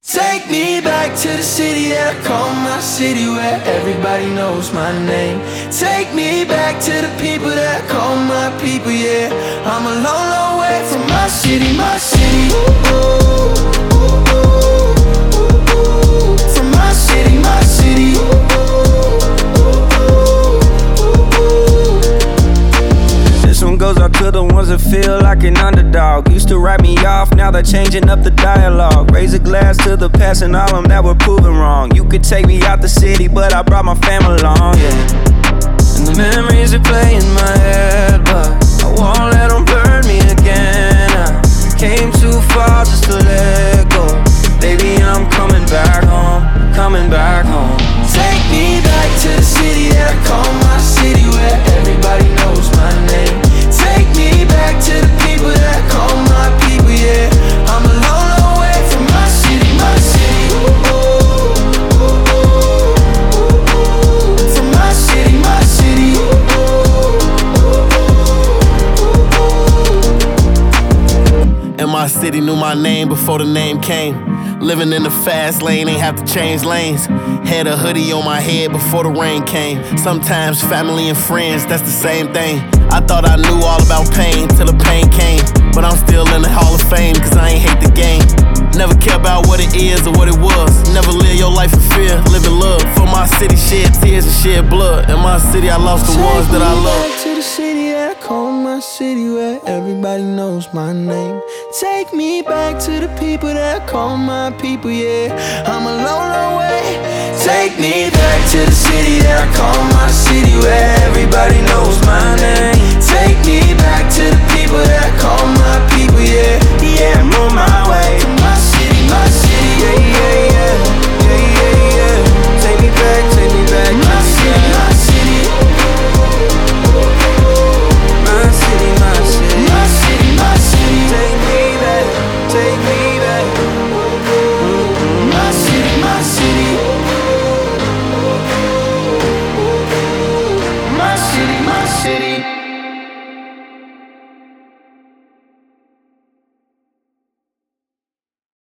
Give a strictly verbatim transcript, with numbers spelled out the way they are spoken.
Take me back to the city that I call my city, where everybody knows my name. Take me back to the people that I call my people, yeah. I'm a long, long way from my city, my city. Ooh, ooh, ooh, ooh, ooh. From my city, my city. Ooh, ooh, ooh, ooh. This one goes out to the ones that feel like an underdog. Used to write me off, now they're changing up the dialogue. Raise a glass to the past and all them that were proven wrong. You could take me out the city, but I brought my family along, yeah. And the memories that play in my head, but I won't let them burn me again. I came too far just to let go. Baby, I'm coming back home, coming back home. Take me back to the city that I call my city, where everybody knows my name. Take me back to the people that I call my people, yeah. I'm a long, long way from my city, my city. Ooh, ooh, ooh, ooh, ooh. From my city, my city. Ooh, ooh, ooh, ooh. And my city knew my name before the name came. Living in the fast lane, ain't have to change lanes. Had a hoodie on my head before the rain came. Sometimes family and friends, that's the same thing. I thought I knew all about pain till the pain came. But I'm still in the Hall of Fame, cause I ain't hate the game. Never care about what it is or what it was. Never live your life in fear, live in love. For my city, shed tears and shed blood. In my city, I lost the ones that I love. Take me back to the city that I call my city, where everybody knows my name. Take me back to the people that I call my people, yeah. I'm a long, long way. Take me back to the city that I call my city, where everybody knows my name. Take me back to the people that I call my people, yeah. Yeah.